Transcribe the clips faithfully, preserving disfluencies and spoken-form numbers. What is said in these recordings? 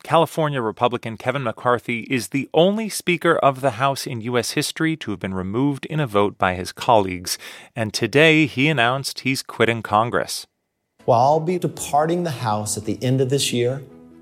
California Republican Kevin McCarthy is the only Speaker of the House in U S history to have been removed in a vote by his colleagues, and today he announced he's quitting Congress. While I'll be departing the House at the end of this year,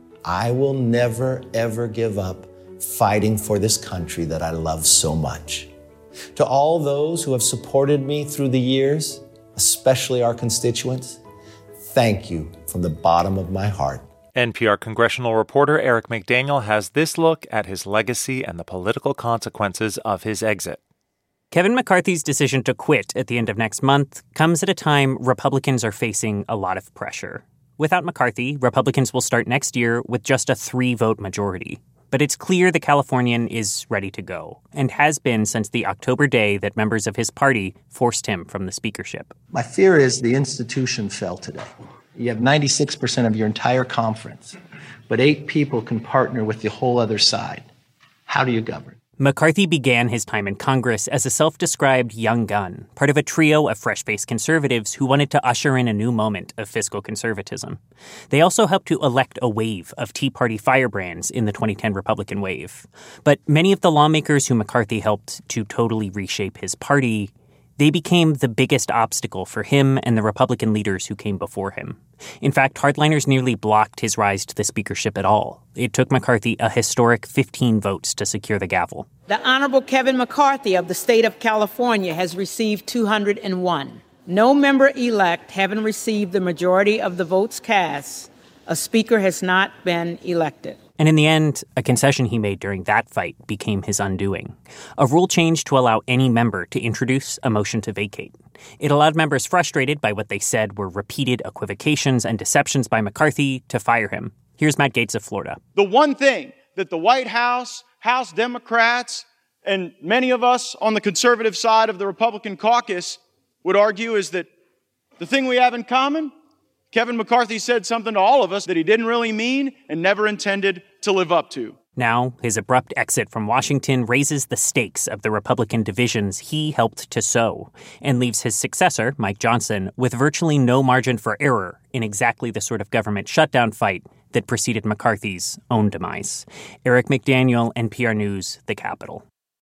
I will never, ever give up fighting for this country that I love so much. To all those who have supported me through the years, especially our constituents, thank you from the bottom of my heart. N P R congressional reporter Eric McDaniel has this look at his legacy and the political consequences of his exit. Kevin McCarthy's decision to quit at the end of next month comes at a time Republicans are facing a lot of pressure. Without McCarthy, Republicans will start next year with just a three-vote majority. But it's clear the Californian is ready to go, and has been since the October day that members of his party forced him from the speakership. My fear is the institution fell today. You have ninety-six percent of your entire conference, but eight people can partner with the whole other side. How do you govern? McCarthy began his time in Congress as a self-described young gun, part of a trio of fresh-faced conservatives who wanted to usher in a new moment of fiscal conservatism. They also helped to elect a wave of Tea Party firebrands in the twenty ten Republican wave. But many of the lawmakers who McCarthy helped to totally reshape his party, they became the biggest obstacle for him and the Republican leaders who came before him. In fact, hardliners nearly blocked his rise to the speakership at all. It took McCarthy a historic fifteen votes to secure the gavel. The Honorable Kevin McCarthy of the state of California has received two hundred one. No member-elect having received the majority of the votes cast, a speaker has not been elected. And in the end, a concession he made during that fight became his undoing. A rule change to allow any member to introduce a motion to vacate. It allowed members frustrated by what they said were repeated equivocations and deceptions by McCarthy to fire him. Here's Matt Gaetz of Florida. The one thing that the White House, House Democrats, and many of us on the conservative side of the Republican caucus would argue is that the thing we have in common, Kevin McCarthy said something to all of us that he didn't really mean and never intended to live up to. Now, his abrupt exit from Washington raises the stakes of the Republican divisions he helped to sow and leaves his successor, Mike Johnson, with virtually no margin for error in exactly the sort of government shutdown fight that preceded McCarthy's own demise. Eric McDaniel, N P R News, The Capitol.